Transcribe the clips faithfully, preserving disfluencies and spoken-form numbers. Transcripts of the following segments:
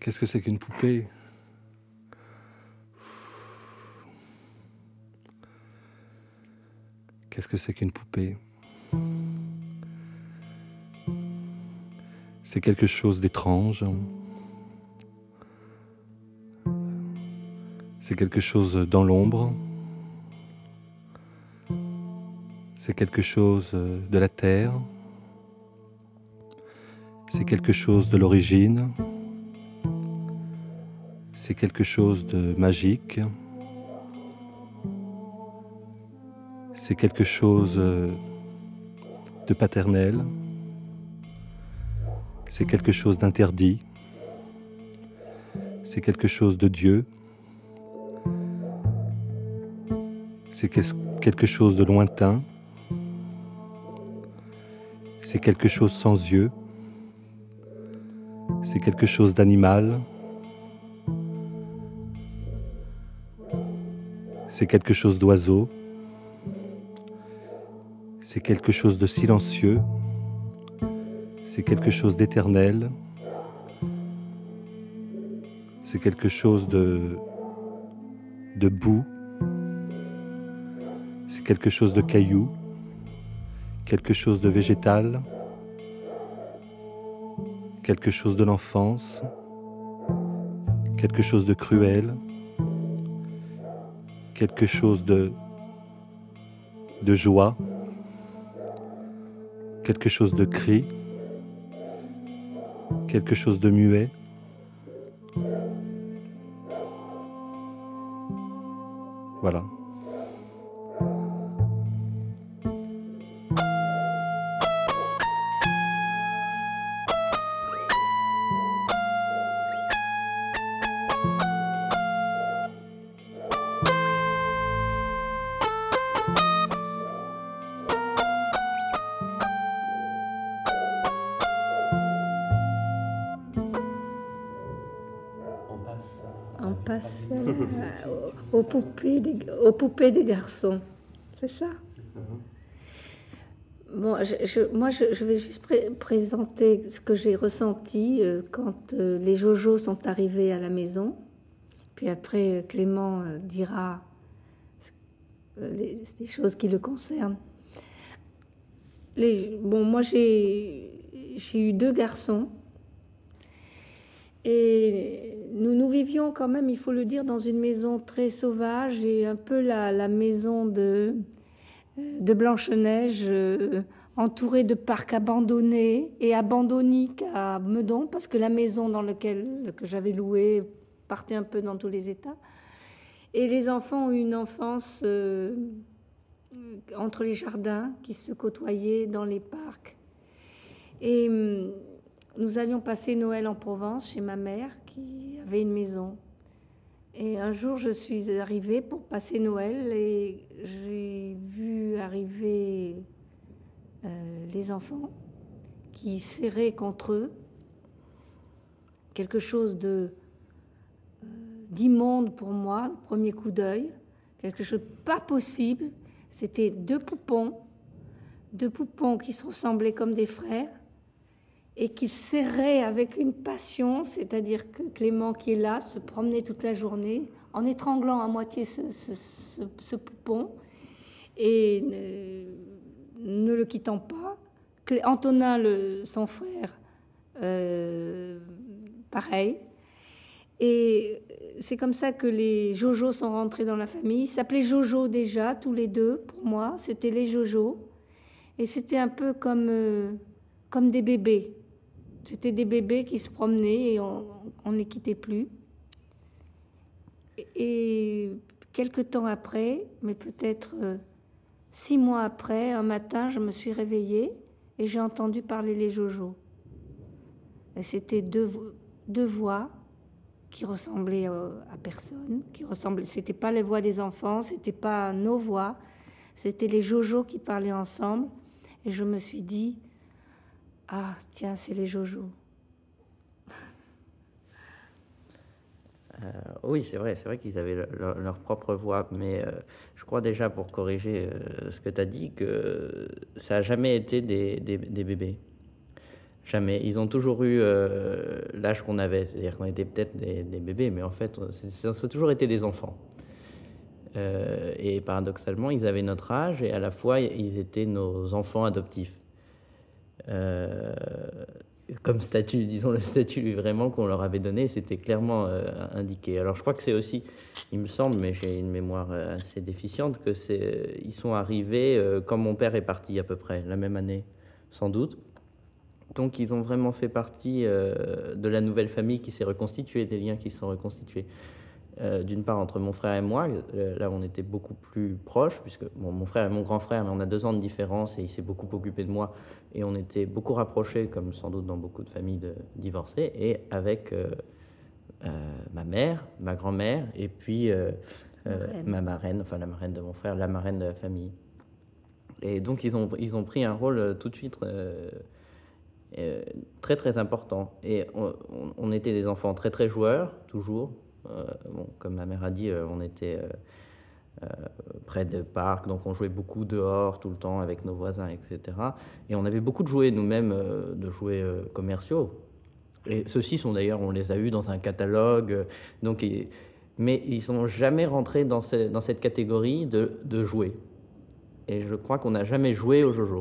Qu'est-ce que c'est qu'une poupée? Qu'est-ce que c'est qu'une poupée? C'est quelque chose d'étrange. C'est quelque chose dans l'ombre. C'est quelque chose de la terre. C'est quelque chose de l'origine. C'est quelque chose de magique. C'est quelque chose de paternel. C'est quelque chose d'interdit. C'est quelque chose de Dieu. C'est quelque chose de lointain. C'est quelque chose sans yeux. C'est quelque chose d'animal. C'est quelque chose d'oiseau. C'est quelque chose de silencieux. C'est quelque chose d'éternel. C'est quelque chose de, de boue. C'est quelque chose de caillou. Quelque chose de végétal. Quelque chose de l'enfance. Quelque chose de cruel. Quelque chose de, de joie. Quelque chose de cri. Quelque chose de muet. Voilà. On passe euh, aux, poupées des, aux poupées des garçons. C'est ça? C'est ça. Bon, je, je, moi, je, je vais juste pré- présenter ce que j'ai ressenti euh, quand euh, les Jojo sont arrivés à la maison. Puis après, Clément euh, dira euh, les, les choses qui le concernent. Les, bon, moi, j'ai, j'ai eu deux garçons. Et nous, nous vivions quand même, il faut le dire, dans une maison très sauvage et un peu la, la maison de, de Blanche-Neige, euh, entourée de parcs abandonnés et abandonniques à Meudon, parce que la maison dans laquelle que j'avais louée partait un peu dans tous les états. Et les enfants ont eu une enfance euh, entre les jardins qui se côtoyaient dans les parcs. Et euh, nous allions passer Noël en Provence chez ma mère qui avait une maison. Et un jour, je suis arrivée pour passer Noël et j'ai vu arriver euh, les enfants qui serraient contre eux quelque chose de, euh, d'immonde pour moi, le premier coup d'œil, quelque chose de pas possible. C'était deux poupons, deux poupons qui se ressemblaient comme des frères, et qui serrait avec une passion, c'est-à-dire que Clément, qui est là, se promenait toute la journée en étranglant à moitié ce, ce, ce, ce poupon et ne, ne le quittant pas. Antonin, le, son frère, euh, pareil. Et c'est comme ça que les Jojo sont rentrés dans la famille. Ils s'appelaient Jojo déjà, tous les deux, pour moi. C'était les Jojo. Et c'était un peu comme, euh, comme des bébés. C'était des bébés qui se promenaient et on ne les quittait plus. Et quelques temps après, mais peut-être euh, six mois après, un matin, je me suis réveillée et j'ai entendu parler les Jojo. Et c'était deux, deux voix qui ressemblaient à personne, qui ressemblaient. C'était pas les voix des enfants, c'était pas nos voix, c'était les Jojo qui parlaient ensemble. Et je me suis dit, ah, tiens, c'est les Jojo. Euh, oui, c'est vrai, c'est vrai qu'ils avaient leur, leur propre voix, mais euh, je crois déjà, pour corriger euh, ce que tu as dit, que ça n'a jamais été des, des, des bébés. Jamais. Ils ont toujours eu euh, l'âge qu'on avait, c'est-à-dire qu'on était peut-être des, des bébés, mais en fait, c'est, c'est, ça a toujours été des enfants. Euh, et paradoxalement, ils avaient notre âge et à la fois, ils étaient nos enfants adoptifs. Euh, comme statut, disons le statut vraiment qu'on leur avait donné, c'était clairement euh, indiqué. Alors je crois que c'est aussi, il me semble, mais j'ai une mémoire assez déficiente, que c'est, ils sont arrivés euh, quand mon père est parti à peu près, la même année, sans doute. Donc ils ont vraiment fait partie euh, de la nouvelle famille qui s'est reconstituée, des liens qui se sont reconstitués. Euh, d'une part entre mon frère et moi, euh, là on était beaucoup plus proches, puisque bon, mon frère est mon grand frère, mais on a deux ans de différence et il s'est beaucoup occupé de moi, et on était beaucoup rapprochés, comme sans doute dans beaucoup de familles de, divorcées, et avec euh, euh, ma mère, ma grand-mère, et puis euh, euh, ma marraine, enfin la marraine de mon frère, la marraine de la famille. Et donc ils ont, ils ont pris un rôle euh, tout de suite euh, euh, très très important. Et on, on, on était des enfants très très joueurs, toujours. Euh, bon, comme ma mère a dit, euh, on était euh, euh, près des parcs, donc on jouait beaucoup dehors tout le temps avec nos voisins, et cetera. Et on avait beaucoup de jouets nous-mêmes, euh, de jouets euh, commerciaux. Et ceux-ci sont d'ailleurs, on les a eus dans un catalogue. Euh, donc, et, mais ils sont jamais rentrés dans, ce, dans cette catégorie de, de jouets. Et je crois qu'on n'a jamais joué au jojo.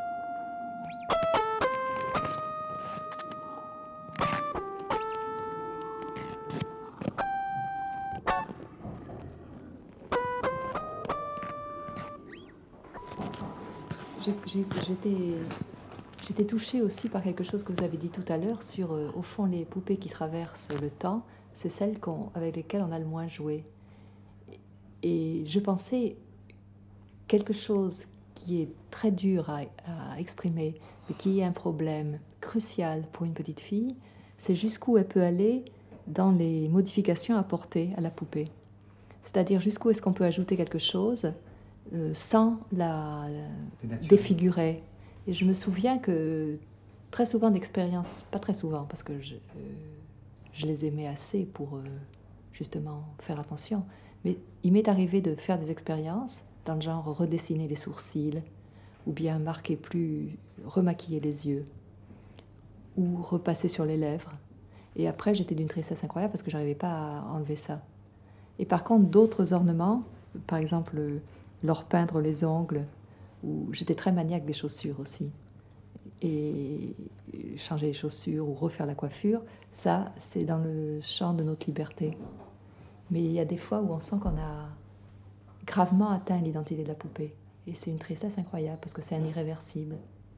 J'étais, j'étais touchée aussi par quelque chose que vous avez dit tout à l'heure sur, euh, au fond, les poupées qui traversent le temps, c'est celles qu'on, avec lesquelles on a le moins joué. Et je pensais quelque chose qui est très dur à, à exprimer, mais qui est un problème crucial pour une petite fille, c'est jusqu'où elle peut aller dans les modifications apportées à la poupée. C'est-à-dire jusqu'où est-ce qu'on peut ajouter quelque chose Euh, sans la, la défigurer. Et je me souviens que très souvent d'expériences, pas très souvent parce que je, euh, je les aimais assez pour euh, justement faire attention, mais il m'est arrivé de faire des expériences dans le genre redessiner les sourcils ou bien marquer plus, remaquiller les yeux ou repasser sur les lèvres. Et après j'étais d'une tristesse incroyable parce que je n'arrivais pas à enlever ça. Et par contre d'autres ornements, par exemple leur peindre les ongles, ou j'étais très maniaque des chaussures aussi. Et changer les chaussures ou refaire la coiffure, ça, c'est dans le champ de notre liberté. Mais il y a des fois où on sent qu'on a gravement atteint l'identité de la poupée. Et c'est une tristesse incroyable, parce que c'est un irréversible.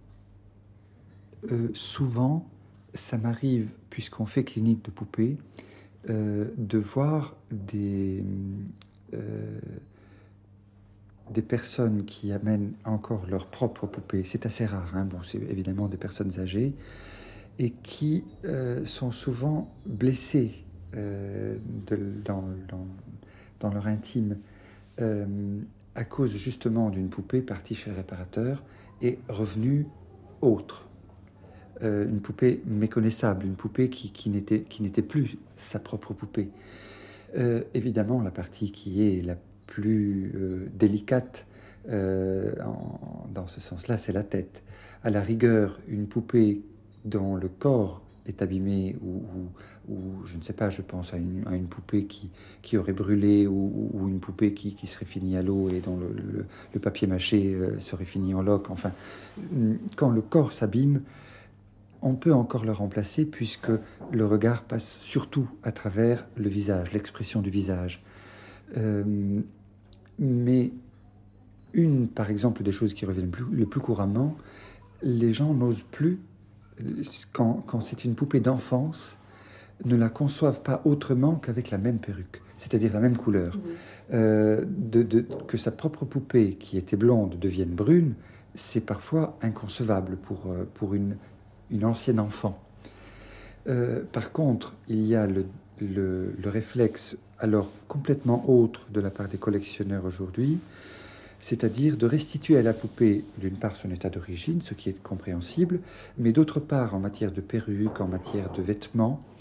Euh, souvent, ça m'arrive, puisqu'on fait clinique de poupées, euh, de voir des... Euh, des personnes qui amènent encore leur propre poupée, c'est assez rare, hein. Bon, c'est évidemment des personnes âgées, et qui euh, sont souvent blessées euh, de, dans, dans, dans leur intime euh, à cause justement d'une poupée partie chez le réparateur et revenue autre. Euh, une poupée méconnaissable, une poupée qui, qui, n'était, qui n'était plus sa propre poupée. Euh, évidemment, la partie qui est la plus euh, délicate euh, en, dans ce sens-là, c'est la tête. À la rigueur, une poupée dont le corps est abîmé, ou, ou, ou je ne sais pas, je pense à une, à une poupée qui, qui aurait brûlé, ou, ou une poupée qui, qui serait finie à l'eau et dont le, le, le papier mâché euh, serait fini en loques. Enfin, quand le corps s'abîme, on peut encore le remplacer puisque le regard passe surtout à travers le visage, l'expression du visage. Euh, mais une, par exemple, des choses qui reviennent plus, le plus couramment, les gens n'osent plus, quand, quand c'est une poupée d'enfance, ne la conçoivent pas autrement qu'avec la même perruque, c'est-à-dire la même couleur. Oui. Euh, de, de, que sa propre poupée, qui était blonde, devienne brune, c'est parfois inconcevable pour, pour une, une ancienne enfant. Euh, par contre, il y a le, le, le réflexe alors complètement autre de la part des collectionneurs aujourd'hui, c'est-à-dire de restituer à la poupée, d'une part, son état d'origine, ce qui est compréhensible, mais d'autre part, en matière de perruque, en matière de vêtements,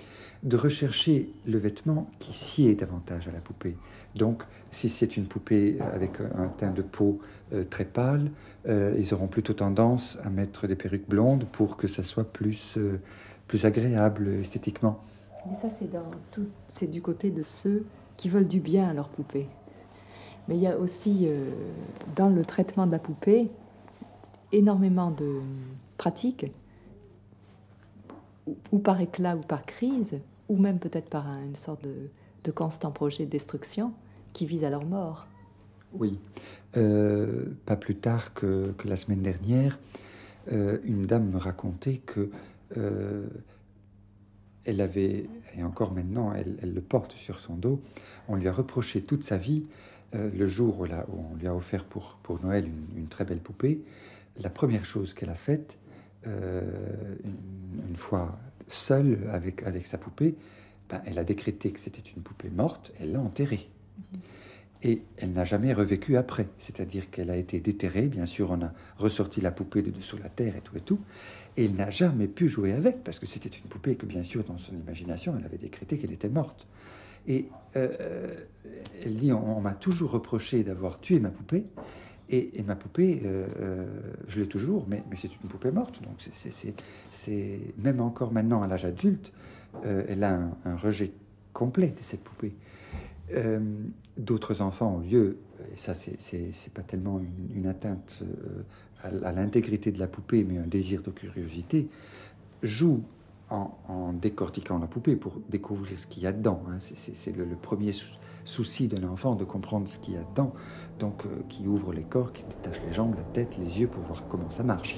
de rechercher le vêtement qui sied davantage à la poupée. Donc, si c'est une poupée avec un teint de peau euh, très pâle, euh, ils auront plutôt tendance à mettre des perruques blondes pour que ça soit plus, euh, plus agréable esthétiquement. Mais ça, c'est, dans tout, c'est du côté de ceux qui veulent du bien à leur poupée. Mais il y a aussi, euh, dans le traitement de la poupée, énormément de pratiques, ou, ou par éclat ou par crise, ou même peut-être par un, une sorte de, de constant projet de destruction qui vise à leur mort. Oui. Euh, pas plus tard que, que la semaine dernière, euh, une dame me racontait que euh, elle avait, et encore maintenant, elle, elle le porte sur son dos, on lui a reproché toute sa vie, euh, le jour où, la, où on lui a offert pour, pour Noël une, une très belle poupée, la première chose qu'elle a faite, euh, une, une fois seule avec, avec sa poupée, ben, elle a décrété que c'était une poupée morte, elle l'a enterrée. Mmh. Et elle n'a jamais revécu après, c'est-à-dire qu'elle a été déterrée, bien sûr on a ressorti la poupée de dessous la terre et tout et tout, et elle n'a jamais pu jouer avec, parce que c'était une poupée que bien sûr dans son imagination elle avait décrété qu'elle était morte. Et euh, elle dit, on, on m'a toujours reproché d'avoir tué ma poupée, et, et ma poupée, euh, euh, je l'ai toujours, mais, mais c'est une poupée morte, donc c'est, c'est, c'est, c'est même encore maintenant à l'âge adulte, euh, elle a un, un rejet complet de cette poupée. Euh, d'autres enfants, au lieu, et ça c'est, c'est, c'est pas tellement une, une atteinte euh, à, à l'intégrité de la poupée, mais un désir de curiosité, jouent en, en décortiquant la poupée pour découvrir ce qu'il y a dedans. Hein. C'est, c'est, c'est le, le premier sou- souci d'un enfant de comprendre ce qu'il y a dedans, donc euh, qui ouvre les corps, qui détache les jambes, la tête, les yeux pour voir comment ça marche.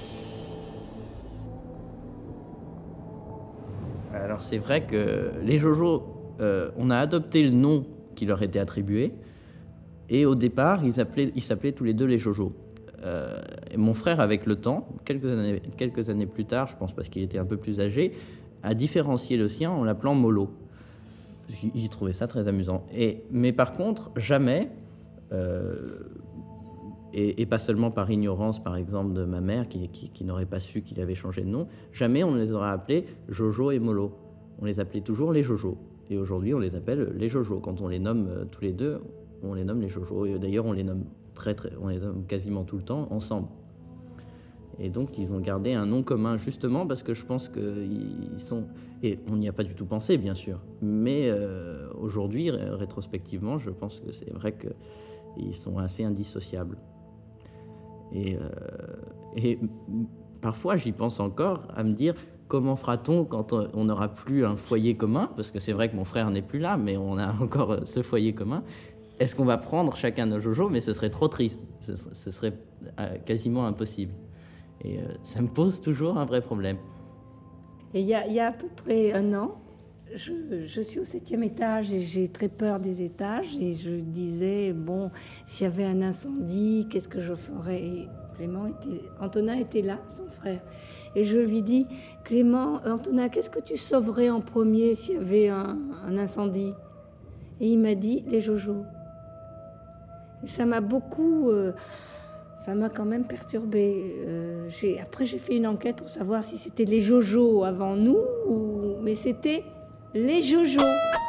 Alors c'est vrai que les Jojo, euh, on a adopté le nom qui leur était attribué, et au départ, ils, appelaient, ils s'appelaient tous les deux les Jojo. Euh, et mon frère, avec le temps, quelques années, quelques années plus tard, je pense parce qu'il était un peu plus âgé, a différencié le sien en l'appelant Molo. Il trouvait ça très amusant. Et, mais par contre, jamais, euh, et, et pas seulement par ignorance, par exemple, de ma mère, qui, qui, qui n'aurait pas su qu'il avait changé de nom, jamais on les aurait appelés Jojo et Molo. On les appelait toujours les Jojo. Et aujourd'hui, on les appelle les Jojo. Quand on les nomme euh, tous les deux, on les nomme les Jojo. Et d'ailleurs, on les nomme très, très, on les nomme quasiment tout le temps ensemble. Et donc, ils ont gardé un nom commun, justement parce que je pense qu'ils sont... Et on n'y a pas du tout pensé, bien sûr. Mais euh, aujourd'hui, ré- rétrospectivement, je pense que c'est vrai qu'ils sont assez indissociables. Et, euh, et parfois, j'y pense encore à me dire... Comment fera-t-on quand on n'aura plus un foyer commun ? Parce que c'est vrai que mon frère n'est plus là, mais on a encore ce foyer commun. Est-ce qu'on va prendre chacun nos Jojo ? Mais ce serait trop triste. Ce serait, ce serait quasiment impossible. Et euh, ça me pose toujours un vrai problème. Et il y, y a à peu près un an, je, je suis au septième étage et j'ai très peur des étages. Et je disais, bon, s'il y avait un incendie, qu'est-ce que je ferais ? Et Clément était, Antonin était là, son frère. Et je lui dis, Clément, Antonin, qu'est-ce que tu sauverais en premier s'il y avait un, un incendie ? Et il m'a dit, les Jojo. Et ça m'a beaucoup, euh, ça m'a quand même perturbée. Euh, j'ai, après, j'ai fait une enquête pour savoir si c'était les Jojo avant nous, ou, mais c'était les Jojo.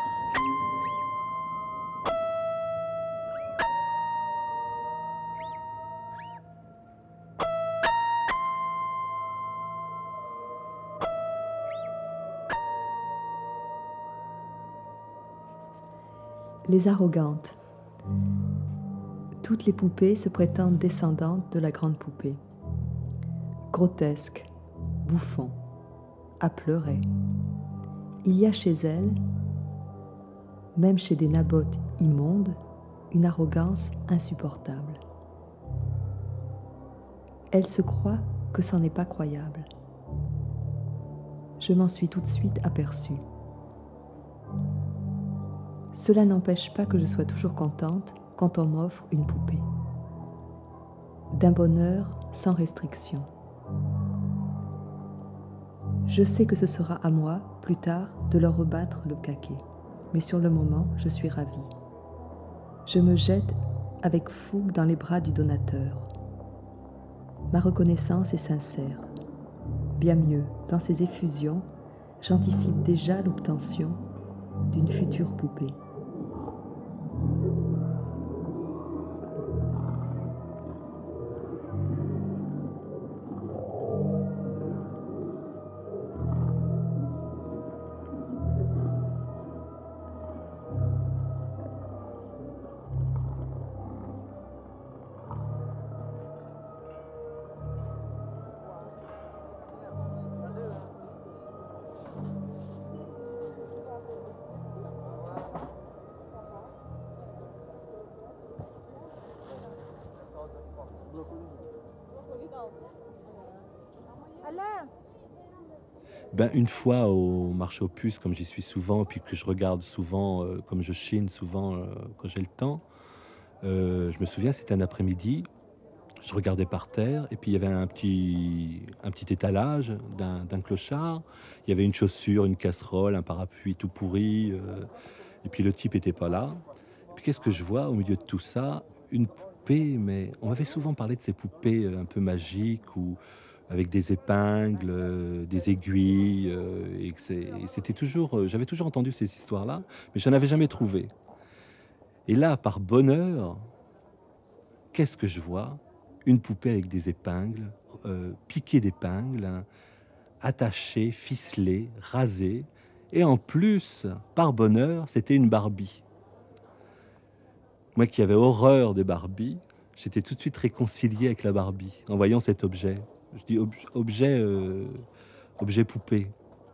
Les arrogantes. Toutes les poupées se prétendent descendantes de la grande poupée. Grotesques, bouffons, à pleurer. Il y a chez elles, même chez des nabotes immondes, une arrogance insupportable. Elles se croient que ça n'est pas croyable. Je m'en suis tout de suite aperçue. Cela n'empêche pas que je sois toujours contente quand on m'offre une poupée. D'un bonheur sans restriction. Je sais que ce sera à moi, plus tard, de leur rebattre le caquet. Mais sur le moment, je suis ravie. Je me jette avec fougue dans les bras du donateur. Ma reconnaissance est sincère. Bien mieux, dans ces effusions, j'anticipe déjà l'obtention d'une future poupée. Ben, une fois au marché aux puces, comme j'y suis souvent, puis que je regarde souvent, euh, comme je chine souvent euh, quand j'ai le temps, euh, je me souviens, c'était un après-midi, je regardais par terre, et puis il y avait un petit, un petit étalage d'un, d'un clochard, il y avait une chaussure, une casserole, un parapluie tout pourri, euh, et puis le type n'était pas là. Et puis qu'est-ce que je vois au milieu de tout ça? Une poupée, mais on m'avait souvent parlé de ces poupées un peu magiques, ou avec des épingles, euh, des aiguilles, euh, et que c'est, et c'était toujours, euh, j'avais toujours entendu ces histoires-là, mais je n'en avais jamais trouvé. Et là, par bonheur, qu'est-ce que je vois? Une poupée avec des épingles, euh, piquée d'épingles, hein, attachée, ficelée, rasée, et en plus, par bonheur, c'était une Barbie. Moi qui avais horreur des Barbies, j'étais tout de suite réconcilié avec la Barbie en voyant cet objet. Je dis ob- objet, euh, objet poupée.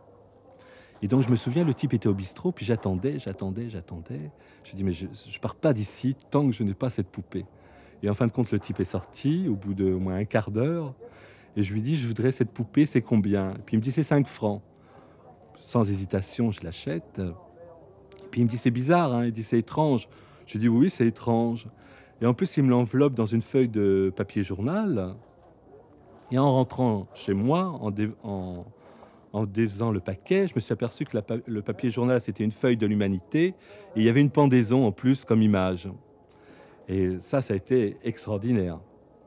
Et donc je me souviens, le type était au bistrot, puis j'attendais, j'attendais, j'attendais. Je dis mais je ne pars pas d'ici tant que je n'ai pas cette poupée. Et en fin de compte, le type est sorti au bout de au moins un quart d'heure. Et je lui dis, je voudrais cette poupée, c'est combien? Et puis il me dit, c'est cinq francs. Sans hésitation, je l'achète. Puis il me dit, c'est bizarre, hein? Il dit, c'est étrange. Je dis, oui, c'est étrange. Et en plus, il me l'enveloppe dans une feuille de papier journal. Et en rentrant chez moi, en, dé, en, en défaisant le paquet, je me suis aperçu que la, le papier journal, c'était une feuille de l'humanité. Et il y avait une pendaison en plus comme image. Et ça, ça a été extraordinaire.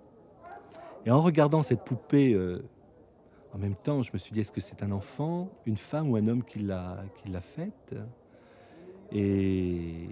Et en regardant cette poupée, euh, en même temps, je me suis dit, est-ce que c'est un enfant, une femme ou un homme qui l'a, qui l'a faite? Et,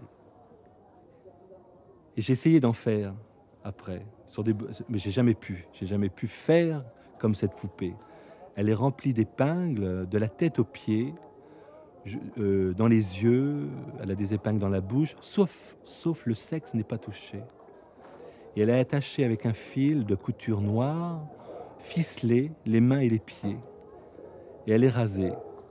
et j'ai essayé d'en faire après, sur des, mais j'ai jamais pu. J'ai jamais pu faire comme cette poupée. Elle est remplie d'épingles, de la tête aux pieds, je, euh, dans les yeux, elle a des épingles dans la bouche, sauf, sauf le sexe n'est pas touché. Et elle est attachée avec un fil de couture noire, ficelée, les mains et les pieds. Et elle est rasée.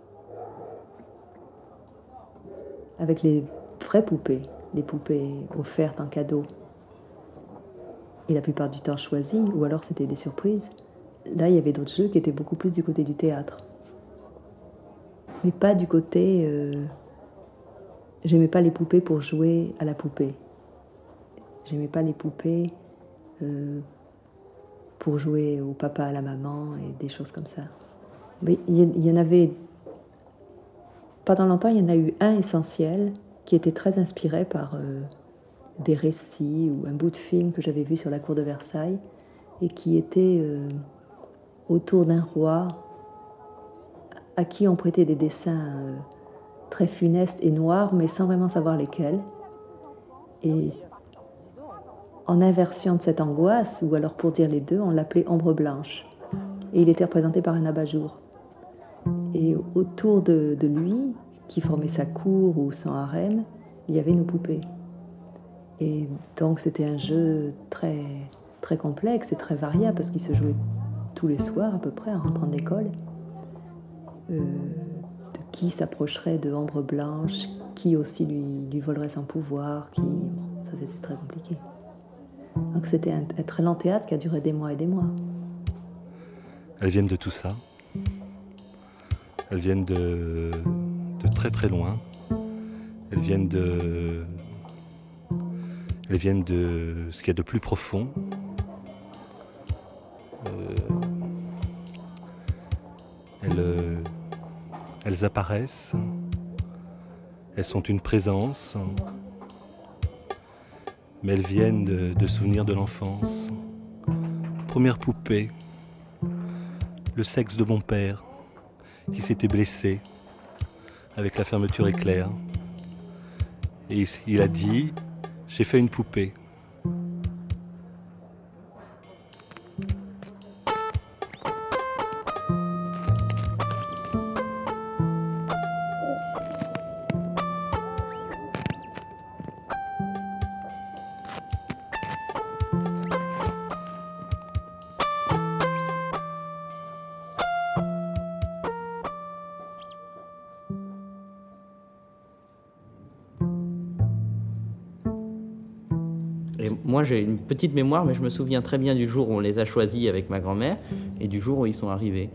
Avec les vraies poupées, les poupées offertes en cadeau, et la plupart du temps choisies, ou alors c'était des surprises, là il y avait d'autres jeux qui étaient beaucoup plus du côté du théâtre. Mais pas du côté... Euh, j'aimais pas les poupées pour jouer à la poupée. J'aimais pas les poupées euh, pour jouer au papa, à la maman et des choses comme ça. Mais il y, y en avait... Pendant longtemps, il y en a eu un essentiel qui était très inspiré par euh, des récits ou un bout de film que j'avais vu sur la cour de Versailles et qui était euh, autour d'un roi à qui on prêtait des dessins euh, très funestes et noirs, mais sans vraiment savoir lesquels. Et en inversion de cette angoisse, ou alors pour dire les deux, on l'appelait Ombre Blanche. Et il était représenté par un abat-jour. Et autour de, de lui, qui formait sa cour ou son harem, il y avait nos poupées. Et donc c'était un jeu très, très complexe et très variable, parce qu'il se jouait tous les soirs à peu près en rentrant de l'école. Euh, de qui s'approcherait de Ombre Blanche, qui aussi lui, lui volerait son pouvoir, qui... Bon, ça c'était très compliqué. Donc c'était un, un très lent théâtre qui a duré des mois et des mois. Elles viennent de tout ça. Elles viennent de, de très très loin. Elles viennent de... Elles viennent de ce qu'il y a de plus profond. Euh, elles, euh, elles apparaissent. Elles sont une présence. Mais elles viennent de, de souvenirs de l'enfance. Première poupée, le sexe de mon père, qui s'était blessé avec la fermeture éclair. Et il, il a dit, j'ai fait une poupée. Et moi, j'ai une petite mémoire, mais je me souviens très bien du jour où on les a choisis avec ma grand-mère et du jour où ils sont arrivés.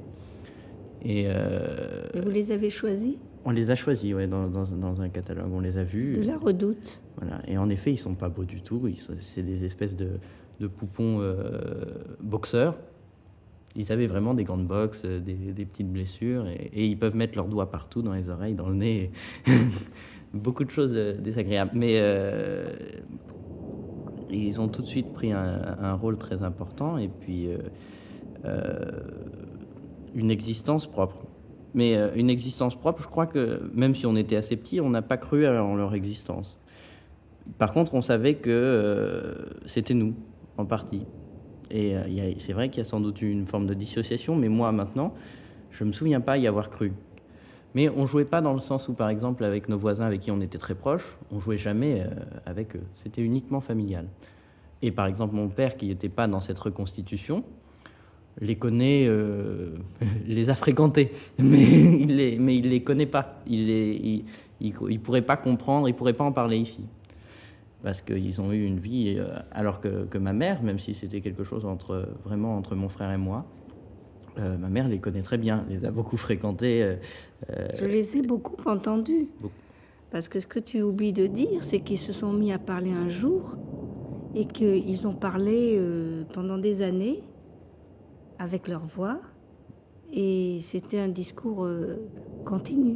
Et, euh, Et vous les avez choisis? On les a choisis, ouais, dans, dans, dans un catalogue. On les a vus. De la Redoute. Voilà. Et en effet, ils sont pas beaux du tout. Ils sont, c'est des espèces de, de poupons euh, boxeurs. Ils avaient vraiment des gants de boxe, des, des petites blessures, et, et ils peuvent mettre leurs doigts partout, dans les oreilles, dans le nez. Beaucoup de choses désagréables. Mais euh, ils ont tout de suite pris un, un rôle très important, et puis euh, euh, une existence propre. Mais euh, une existence propre, je crois que même si on était assez petits, on n'a pas cru en leur existence. Par contre, on savait que euh, c'était nous, en partie. Et euh, y a, c'est vrai qu'il y a sans doute une forme de dissociation, mais moi, maintenant, je ne me souviens pas y avoir cru. Mais on ne jouait pas dans le sens où, par exemple, avec nos voisins avec qui on était très proches, on ne jouait jamais euh, avec eux. C'était uniquement familial. Et par exemple, mon père, qui n'était pas dans cette reconstitution, les connaît, euh, les a fréquentés, mais il les, mais il les connaît pas. Il les, il, il, il pourrait pas comprendre, il pourrait pas en parler ici, parce qu'ils ont eu une vie, euh, alors que, que ma mère, même si c'était quelque chose entre vraiment entre mon frère et moi, euh, ma mère les connaît très bien, les a beaucoup fréquentés. Euh, Je les ai beaucoup entendus, beaucoup. Parce que ce que tu oublies de dire, c'est qu'ils se sont mis à parler un jour et qu'ils ont parlé euh, pendant des années avec leur voix, et c'était un discours euh, continu.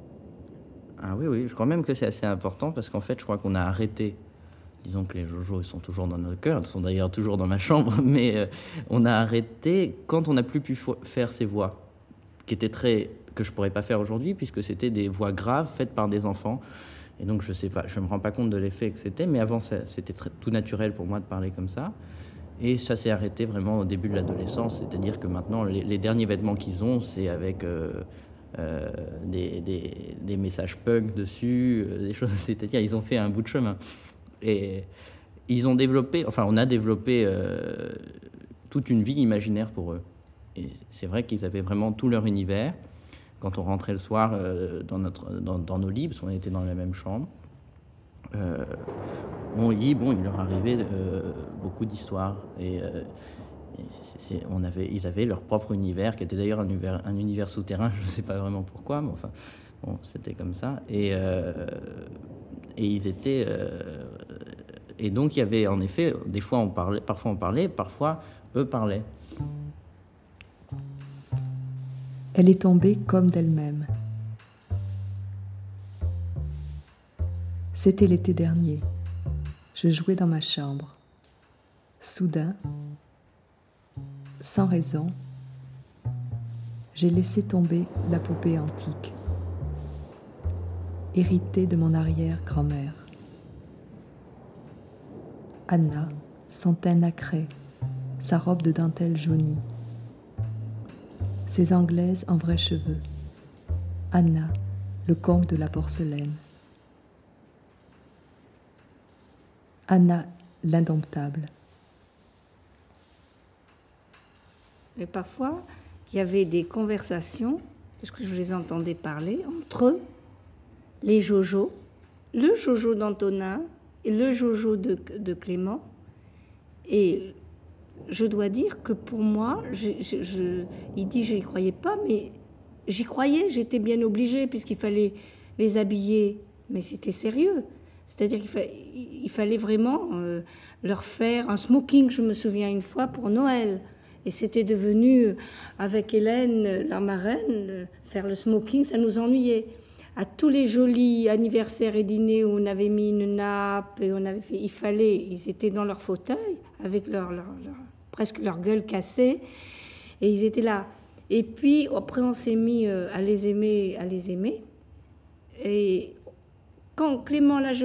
Ah oui, oui, je crois même que c'est assez important, parce qu'en fait, je crois qu'on a arrêté, disons que les Jojo ils sont toujours dans notre cœur, ils sont d'ailleurs toujours dans ma chambre, mais euh, on a arrêté quand on n'a plus pu fo- faire ces voix, qui étaient très, que je ne pourrais pas faire aujourd'hui, puisque c'était des voix graves faites par des enfants. Et donc, je sais pas, je ne me rends pas compte de l'effet que c'était, mais avant, ça, c'était très, tout naturel pour moi de parler comme ça. Et ça s'est arrêté vraiment au début de l'adolescence, c'est-à-dire que maintenant, les, les derniers vêtements qu'ils ont, c'est avec euh, euh, des, des, des messages punk dessus, euh, des choses, c'est-à-dire ils ont fait un bout de chemin. Et ils ont développé, enfin on a développé euh, toute une vie imaginaire pour eux. Et c'est vrai qu'ils avaient vraiment tout leur univers. Quand on rentrait le soir euh, dans, notre, dans, dans nos lits, parce qu'on était dans la même chambre, Euh, bon, il, bon, il leur arrivait euh, beaucoup d'histoires, et, euh, et c'est, c'est, on avait, ils avaient leur propre univers, qui était d'ailleurs un univers, un univers souterrain, je ne sais pas vraiment pourquoi, mais enfin, bon, c'était comme ça, et, euh, et ils étaient, euh, et donc il y avait en effet, des fois on parlait, parfois on parlait, parfois eux parlaient. Elle est tombée comme d'elle-même. C'était l'été dernier. Je jouais dans ma chambre. Soudain, sans raison, j'ai laissé tomber la poupée antique, héritée de mon arrière-grand-mère. Anna, son teint nacré, sa robe de dentelle jaunie, ses anglaises en vrais cheveux. Anna, le conte de la porcelaine. Anna, l'indomptable. Mais parfois, il y avait des conversations, parce que je les entendais parler, entre eux, les Jojo, le Jojo d'Antonin et le Jojo de, de Clément. Et je dois dire que pour moi, je, je, je, il dit je n'y croyais pas, mais j'y croyais, j'étais bien obligée, puisqu'il fallait les habiller, mais c'était sérieux. C'est-à-dire qu'il fa- il fallait vraiment euh, leur faire un smoking, je me souviens une fois, pour Noël. Et c'était devenu, avec Hélène, la marraine, faire le smoking, ça nous ennuyait. À tous les jolis anniversaires et dîners où on avait mis une nappe, et on avait fait, il fallait, ils étaient dans leur fauteuil, avec leur, leur, leur, presque leur gueule cassée, et ils étaient là. Et puis, après, on s'est mis à les aimer, à les aimer. Et quand Clément, là, je,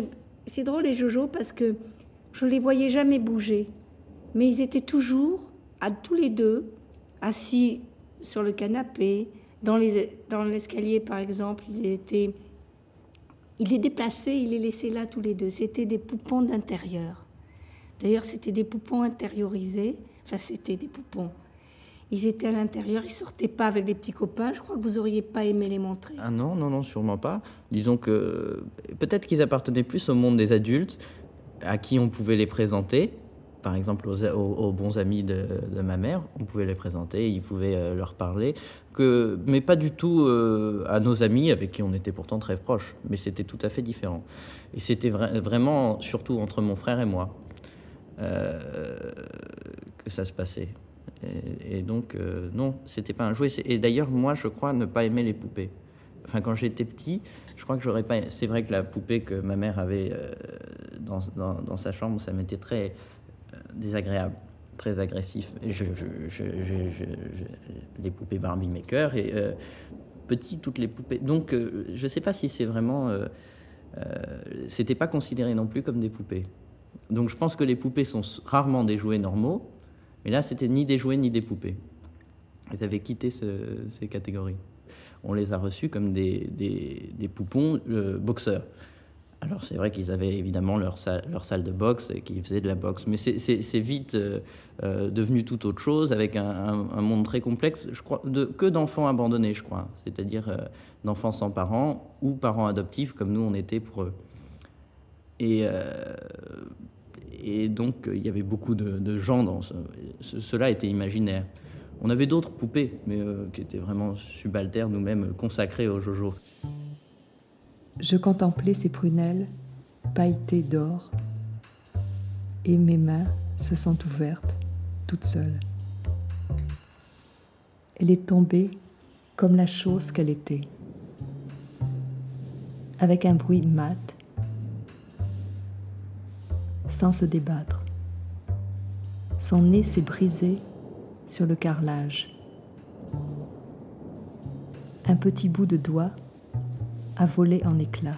c'est drôle les Jojo parce que je les voyais jamais bouger, mais ils étaient toujours, à tous les deux, assis sur le canapé, dans, les, dans l'escalier par exemple, ils étaient, il les déplaçait, il les laissait là tous les deux. C'était des poupons d'intérieur. D'ailleurs, c'était des poupons intériorisés. Enfin, c'était des poupons. Ils étaient à l'intérieur, ils sortaient pas avec des petits copains. Je crois que vous auriez pas aimé les montrer. Ah non, non, non, sûrement pas. Disons que peut-être qu'ils appartenaient plus au monde des adultes, à qui on pouvait les présenter. Par exemple, aux, aux, aux bons amis de, de ma mère, on pouvait les présenter, ils pouvaient euh, leur parler, que, mais pas du tout euh, à nos amis avec qui on était pourtant très proches. Mais c'était tout à fait différent. Et c'était vra- vraiment, surtout entre mon frère et moi, euh, que ça se passait. Et, et donc, euh, non, c'était pas un jouet. Et d'ailleurs, moi, je crois ne pas aimer les poupées. Enfin, quand j'étais petit, je crois que j'aurais pas... C'est vrai que la poupée que ma mère avait euh, dans, dans, dans sa chambre, ça m'était très... désagréable, très agressif. Je, je, je, je, je, je, les poupées Barbie Maker et euh, petit toutes les poupées. Donc euh, je sais pas si c'est vraiment, euh, euh, c'était pas considéré non plus comme des poupées. Donc je pense que les poupées sont rarement des jouets normaux, mais là c'était ni des jouets ni des poupées. Ils avaient quitté ce, ces catégories. On les a reçus comme des, des, des poupons euh, boxeurs. Alors c'est vrai qu'ils avaient évidemment leur salle, leur salle de boxe et qu'ils faisaient de la boxe, mais c'est, c'est, c'est vite euh, euh, devenu tout autre chose, avec un, un, un monde très complexe, je crois, de, que d'enfants abandonnés, je crois, c'est-à-dire euh, d'enfants sans parents ou parents adoptifs comme nous on était pour eux. Et, euh, et donc il y avait beaucoup de, de gens dans ce, ce, cela était imaginaire. On avait d'autres poupées, mais euh, qui étaient vraiment subalternes, nous-mêmes consacrées aux Jojo. Je contemplais ses prunelles pailletées d'or et mes mains se sont ouvertes toutes seules. Elle est tombée comme la chose qu'elle était, avec un bruit mat, sans se débattre. Son nez s'est brisé sur le carrelage. Un petit bout de doigt a volé en éclats.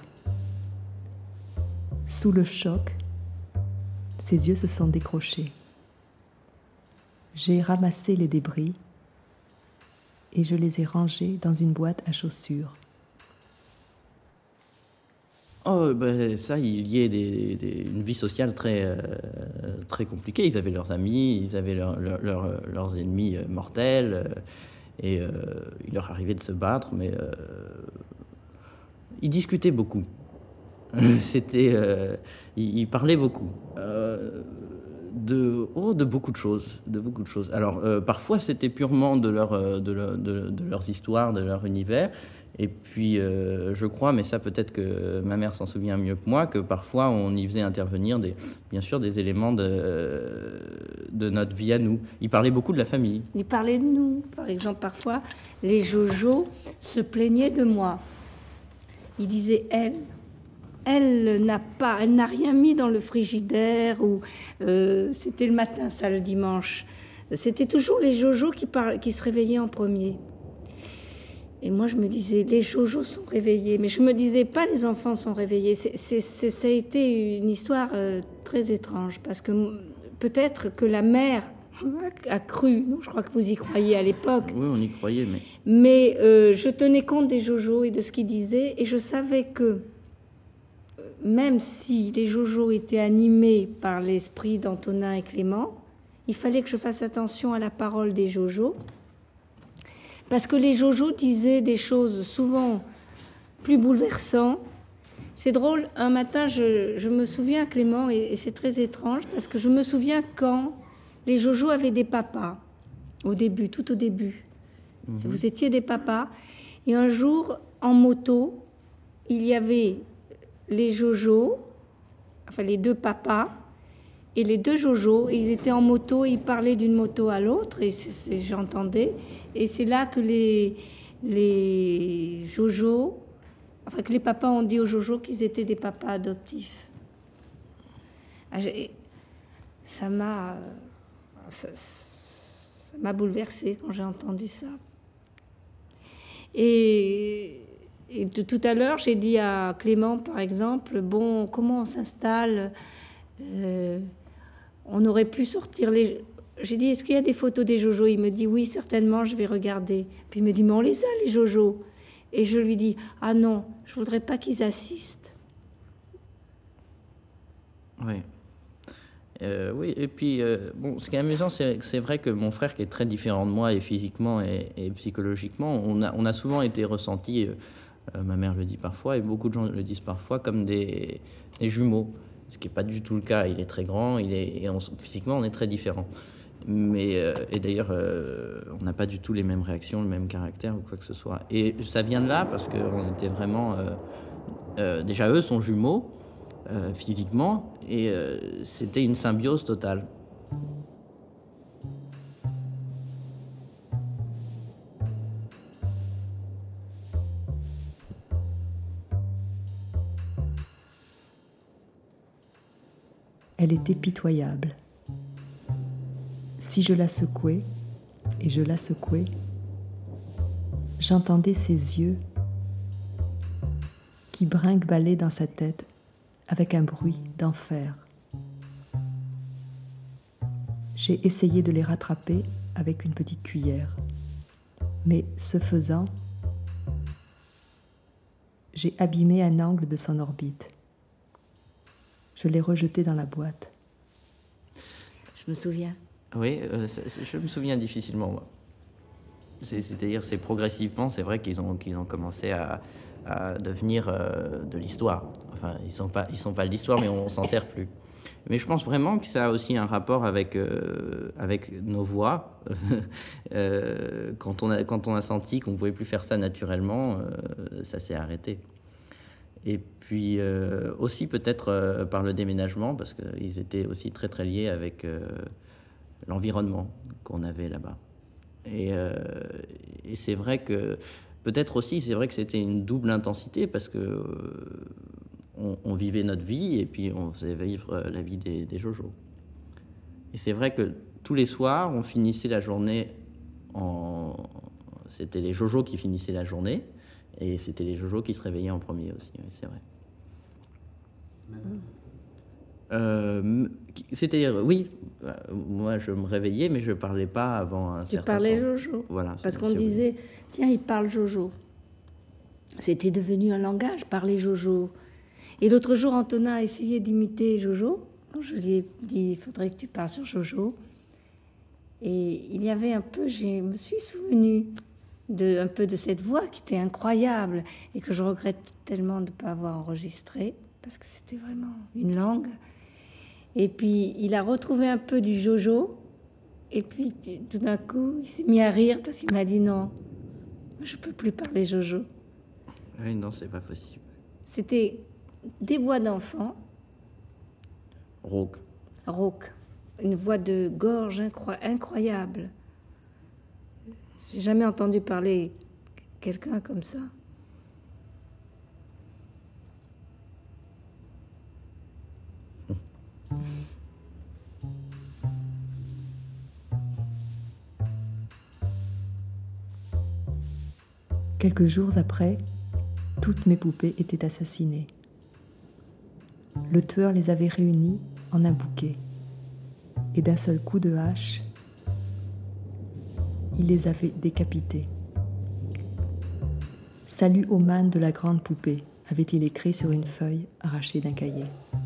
Sous le choc, ses yeux se sont décrochés. J'ai ramassé les débris et je les ai rangés dans une boîte à chaussures. Oh, ben ça, il y a des, des, une vie sociale très, euh, très compliquée. Ils avaient leurs amis, ils avaient leur, leur, leur, leurs ennemis mortels, euh, et euh, il leur arrivait de se battre, mais euh, ils discutaient beaucoup. C'était, euh, ils, ils parlaient beaucoup. Euh, de, oh, de beaucoup de choses, de beaucoup de choses. Alors, euh, parfois, c'était purement de, leur, de, leur, de, de leurs histoires, de leur univers. Et puis, euh, je crois, mais ça peut-être que ma mère s'en souvient mieux que moi, que parfois on y faisait intervenir, des, bien sûr, des éléments de, de notre vie à nous. Il parlait beaucoup de la famille. Il parlait de nous. Par exemple, parfois, les Jojo se plaignaient de moi. Il disait elle. Elle n'a pas, elle n'a rien mis dans le frigidaire ou euh, c'était le matin, ça le dimanche. C'était toujours les Jojo qui, par, qui se réveillaient en premier. Et moi, je me disais, les Jojo sont réveillés. Mais je me disais pas, les enfants sont réveillés. C'est, c'est, c'est, ça a été une histoire euh, très étrange. Parce que peut-être que la mère a, a cru. Non, je crois que vous y croyiez à l'époque. Oui, on y croyait, mais... Mais euh, je tenais compte des Jojo et de ce qu'ils disaient. Et je savais que, même si les Jojo étaient animés par l'esprit d'Antonin et Clément, il fallait que je fasse attention à la parole des Jojo. Parce que les Jojo disaient des choses souvent plus bouleversantes. C'est drôle, un matin, je, je me souviens, Clément, et, et c'est très étrange, parce que je me souviens quand les Jojo avaient des papas, au début, tout au début. Mmh. Vous étiez des papas. Et un jour, en moto, il y avait les Jojo, enfin les deux papas, et les deux Jojo, ils étaient en moto, ils parlaient d'une moto à l'autre, et c'est, c'est, j'entendais. Et c'est là que les, les Jojo, enfin que les papas ont dit aux Jojo qu'ils étaient des papas adoptifs. Ça m'a, ça, ça m'a bouleversée quand j'ai entendu ça. Et, et de, tout à l'heure, j'ai dit à Clément, par exemple, bon, comment on s'installe euh, on aurait pu sortir les... J'ai dit, est-ce qu'il y a des photos des Jojo? Il me dit, oui, certainement, je vais regarder. Puis il me dit, mais on les a, les Jojo. Et je lui dis, ah non, je voudrais pas qu'ils assistent. Oui. Euh, oui, et puis, euh, bon, ce qui est amusant, c'est, c'est vrai que mon frère, qui est très différent de moi, et physiquement et, et psychologiquement, on a, on a souvent été ressentis, euh, ma mère le dit parfois, et beaucoup de gens le disent parfois, comme des, des jumeaux. Ce qui n'est pas du tout le cas. Il est très grand, il est, et on, physiquement, on est très différents. Mais, euh, et d'ailleurs, euh, on n'a pas du tout les mêmes réactions, le même caractère ou quoi que ce soit. Et ça vient de là, parce qu'on était vraiment... Euh, euh, déjà, eux sont jumeaux, euh, physiquement, et euh, c'était une symbiose totale. Elle était pitoyable. Si je la secouais, et je la secouais, j'entendais ses yeux qui brinque-ballaient dans sa tête avec un bruit d'enfer. J'ai essayé de les rattraper avec une petite cuillère, mais ce faisant, j'ai abîmé un angle de son orbite. Je l'ai rejeté dans la boîte. Je me souviens. Oui, euh, c'est, c'est, je me souviens difficilement, moi. C'est, c'est-à-dire, c'est progressivement, c'est vrai qu'ils ont, qu'ils ont commencé à, à devenir euh, de l'histoire. Enfin, ils ne sont pas, ils sont pas de l'histoire, mais on ne s'en sert plus. Mais je pense vraiment que ça a aussi un rapport avec, euh, avec nos voix. euh, quand, on a, quand on a senti qu'on ne pouvait plus faire ça naturellement, euh, ça s'est arrêté. Et puis euh, aussi peut-être euh, par le déménagement, parce qu'ils étaient aussi très très liés avec euh, l'environnement qu'on avait là-bas. Et, euh, et c'est vrai que, peut-être aussi, c'est vrai que c'était une double intensité, parce que euh, on, on vivait notre vie, et puis on faisait vivre la vie des, des Jojo. Et c'est vrai que tous les soirs, on finissait la journée en... C'était les Jojo qui finissaient la journée, et c'était les Jojo qui se réveillaient en premier aussi, oui, c'est vrai. Euh, c'est-à-dire, oui, moi je me réveillais, mais je ne parlais pas avant un tu certain temps. Tu parlais Jojo. Voilà. Parce qu'on disait, tiens, il parle Jojo. C'était devenu un langage, parler Jojo. Et l'autre jour, Antonin a essayé d'imiter Jojo. Quand je lui ai dit, il faudrait que tu parles sur Jojo. Et il y avait un peu, je me suis souvenue de, un peu de cette voix qui était incroyable et que je regrette tellement de ne pas avoir enregistré, parce que c'était vraiment une langue. Et puis, il a retrouvé un peu du Jojo. Et puis, tout d'un coup, il s'est mis à rire parce qu'il m'a dit non, je ne peux plus parler Jojo. Oui, non, c'est pas possible. C'était des voix d'enfants. Rauque. Rauque. Une voix de gorge incro- incroyable. J'ai jamais entendu parler quelqu'un comme ça. Quelques jours après, toutes mes poupées étaient assassinées. Le tueur les avait réunies en un bouquet, et d'un seul coup de hache, il les avait décapitées. « Salut au man de la grande poupée », avait-il écrit sur une feuille arrachée d'un cahier.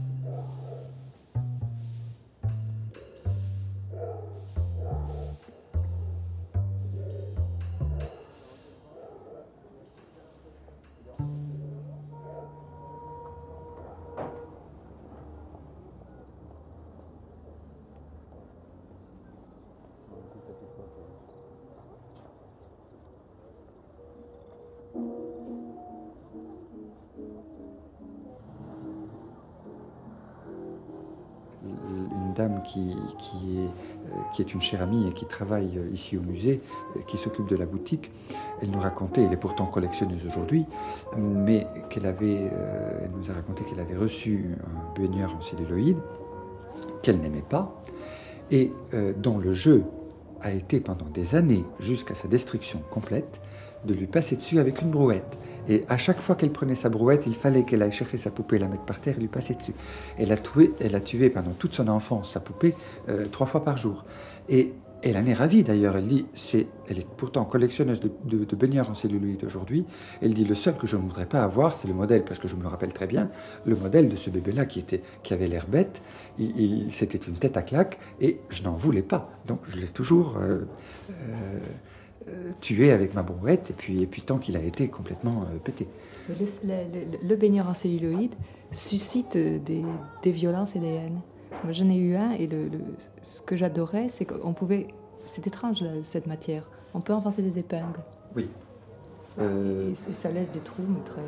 Une dame qui, qui, est, qui est une chère amie et qui travaille ici au musée, qui s'occupe de la boutique, elle nous racontait, elle est pourtant collectionneuse aujourd'hui, mais qu'elle avait, elle nous a raconté qu'elle avait reçu un baigneur en celluloïd qu'elle n'aimait pas, et euh, dans le jeu a été pendant des années, jusqu'à sa destruction complète, de lui passer dessus avec une brouette. Et à chaque fois qu'elle prenait sa brouette, il fallait qu'elle aille chercher sa poupée, la mettre par terre et lui passer dessus. Elle a tué, elle a tué pendant toute son enfance sa poupée euh, trois fois par jour. Et elle en est ravie d'ailleurs. Elle dit, c'est, elle est pourtant collectionneuse de, de, de baigneurs en celluloïd aujourd'hui. Elle dit, le seul que je ne voudrais pas avoir, c'est le modèle, parce que je me le rappelle très bien, le modèle de ce bébé-là qui, était, qui avait l'air bête. Il, il, c'était une tête à claque et je n'en voulais pas. Donc je l'ai toujours... Euh, euh, Euh, tué avec ma brouette, et puis, et puis tant qu'il a été complètement euh, pété. Le, le, le baigneur en celluloïd suscite des, des violences et des haines. Moi, j'en ai eu un, et le, le, ce que j'adorais, c'est qu'on pouvait... C'est étrange, cette matière. On peut enfoncer des épingles. Oui. Euh... Et, et ça laisse des trous, mais très...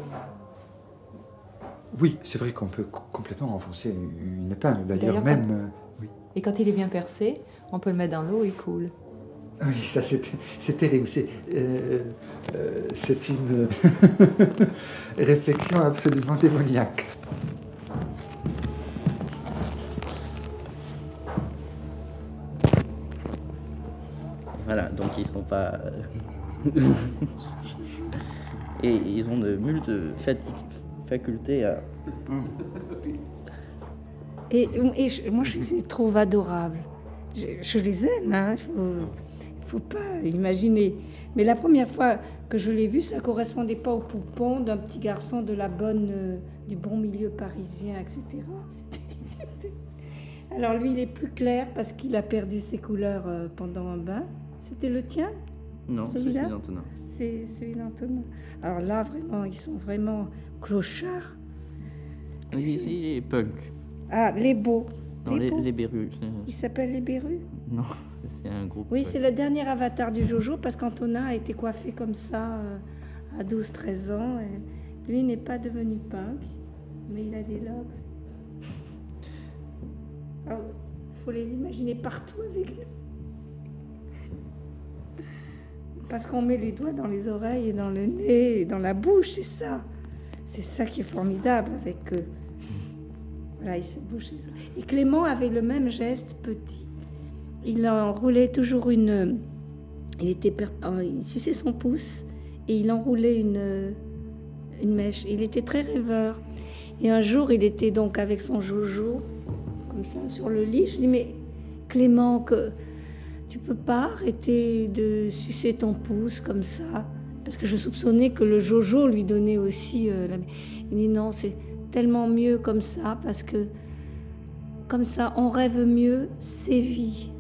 Oui, c'est vrai qu'on peut complètement enfoncer une épingle. D'ailleurs, D'ailleurs même... quand... Euh, oui. Et quand il est bien percé, on peut le mettre dans l'eau et il coule. Oui, ça c'est, c'est terrible. C'est, euh, euh, c'est une réflexion absolument démoniaque. Voilà, donc ils sont pas... Et ils ont de multiples facultés à... Et, et je, moi, je les trouve adorables. Je, je les aime, hein. Il faut, faut pas imaginer. Mais la première fois que je l'ai vu, ça correspondait pas au poupon d'un petit garçon de la bonne, euh, du bon milieu parisien, et cetera. C'était, c'était... Alors lui, il est plus clair parce qu'il a perdu ses couleurs euh, pendant un bain. C'était le tien? Non, celui-là? c'est celui d'Antonin. C'est celui d'Antonin. Alors là, vraiment, ils sont vraiment clochards. Oui, ici, il est punk. Ah, les beaux. Non, les, beaux. les Bérus. Ils s'appellent les Bérus? Non, c'est un groupe. Oui, c'est le dernier avatar du Jojo parce qu'Antonin a été coiffé comme ça euh, à douze treize ans. Et lui n'est pas devenu punk, mais il a des locks. Alors, il faut les imaginer partout avec nous. Parce qu'on met les doigts dans les oreilles et dans le nez et dans la bouche, c'est ça. C'est ça qui est formidable avec eux. Voilà, il se bouche les oreilles. Et Clément avait le même geste petit. Il enroulait toujours une... Il, était per... il suçait son pouce et il enroulait une, une mèche. Il était très rêveur. Et un jour, il était donc avec son Jojo, comme ça, sur le lit. Je lui dis, mais Clément, que... tu peux pas arrêter de sucer ton pouce comme ça? Parce que je soupçonnais que le Jojo lui donnait aussi... Euh, la... Il dit, non, c'est tellement mieux comme ça, parce que comme ça, on rêve mieux, c'est vie.